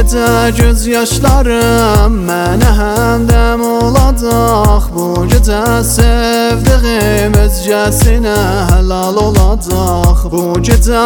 gecə göz yaşlarım mənə həmdəm olacaq. Bu gecə sevdiğim özgəsinə helal olacaq. Bu gecə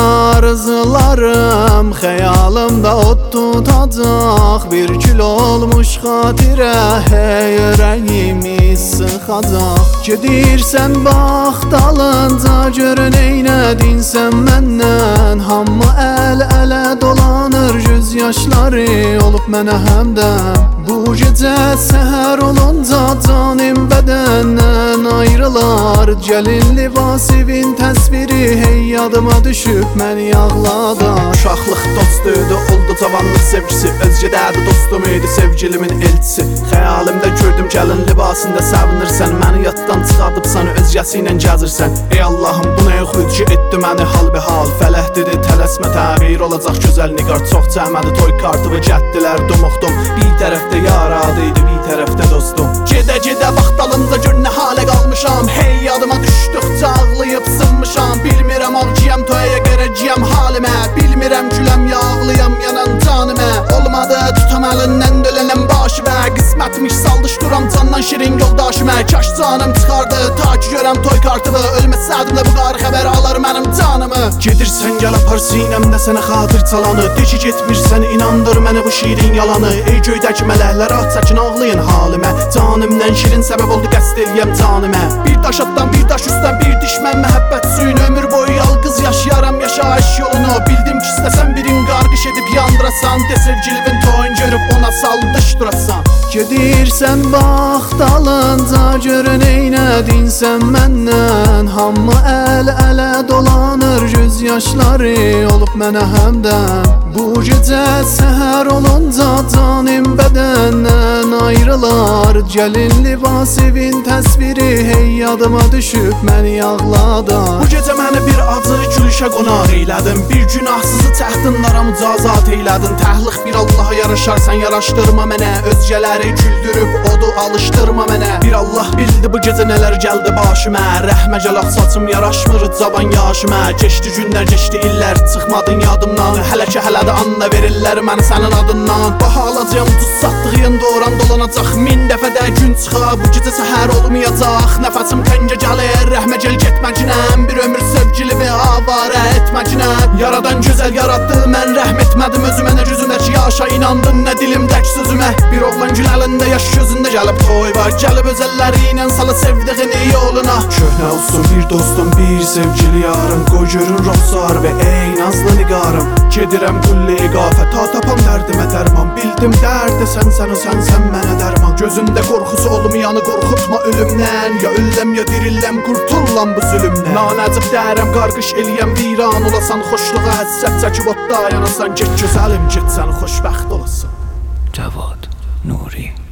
arzularım xəyalımda ot tutacaq. Bir kül olmuş xatirə hey ürəyimi sıxacaq. Gedirsən bax dalınca gör neynədin sən məndən. Hamı əl-ələ dolanır göz yaşları olub mənə həmdəm. Bu gecə səhər olunca canim bədəndən ayrılar. Gəlin libasivin təsviri hey yadıma düşüb məni ağladar. Uşaqlıq dostuydu, oldu cavanlıq sevgisi. Özgədədi dostum idi, sevgilimin elçisi. Xəyalimdə gördüm gəlin libasında səvinirsən. Məni yaddan çıxardıbsan, özgəsi ilə gəzirsən. Ey Allahım, bu nə xüd ki etdi məni hal be hal. Fələh dedi tələsmə, təğyir olacaq gözəl niqar. Çox cəhmədi toy kartı və gəddilər dumuxdum. Bir tərəfdə yaradıydı, bir tərəfdə dostum. Gedə vaxt alınca gör nə halə qalmışam. Hey yadıma düşdükcə ağlayıb sınmışam. Bilmirəm ağcıyam toyaya görəcəyəm halimə. Bilmirəm güləm ya ağlayam yanan canimə. Olmadı tutam əlindən dölənəm başı və qismətmiş saldışdıram candan şirin yoldaşımə. Kaş canım çıxardı ta ki görəm toy kartımı. Ölməsədim də bu qarı xəbər alır mənim canımı. Gedirsən gəl apar sinəmdə sənə xatır çalanı. De ki getmirsən inandır mənə bu şirin yalanı. Ey göydəki mələklər at çəkin ağlayın halimə. Canımdan şirin səbəb oldu qəsd eləyəm canimə. Bir daş atdan bir daş üstdən bir dişmən məhəbbət suyunu. Ömür boyu yalqız yaşayaram yaşayış yolunu. Bildim ki istəsən birin qarqış edib yandırasan. De sevgilivin toyun görüb ona saldışdırasan. Gedirsən bax dalınca gör neynədin sən məndən. Hamı əl-ələ dolanır göz yaşları olub mənə həmdəm. Bu gecə səhər olunca canim bədəndən ayrılar. Gəlin libasivin təsviri hey yadıma düşüb məni ağladar. Bu gecə məni bir acı gülüşə qonaq eylədin. Bir günahsızı çəhdinlara mücazat eylədin. Təhliq bir Allaha yaraşar sən yaraşdırma mənə. Özgələri güldürüb odu alışdırma mənə. Bir Allah bildi bu gecə nələr gəldi başıma. Rəhmə gəl ağ saçım yaraşmır cavan yaşıma. Geçdi günlər geçdi illər çıxmadın yadımdan. Hələ ki hələ də anla verirlər məni sənin adından. Baha alacağım tuz satdığın doğran dolanacaq. Min dəfə də gün çıxa bu gecə səhər olmayacaq. Nəfəsim təngə gəlir rəhmə gəl getməcinəm. Bir ömür sevgilimi avarə etməcinəm. Yaradan gözəl yaratdı mən rəhm etmədim özümə. Nə gözündəki yaşa inandın nə dilimdəki sözümə. Bir oğlan gül əlində yaş gözündə gəlib toy var. Gəlib özəlləri ilə salı sevdiğini yoluna. Köhnə olsun bir dostum bir sevgili yarım. Qoy görün roxsar və ey nazlı niqarım. Gedirəm kulli iqafə ta tapam dərdimə dərman. Bildim dərdə sən o sən mənə dərman. Gözündə qorxusu olmayanı qorxutma ölümdən. Ya ölləm ya dirilləm qurtullam bu zülümdən. Nanəcib dərəm qarqış eləyəm viran olasan. Xoşluğa həssət çəkib otda yanasan. Get gözəlim get sən xoşbəxt olasın. Cavad Nuri.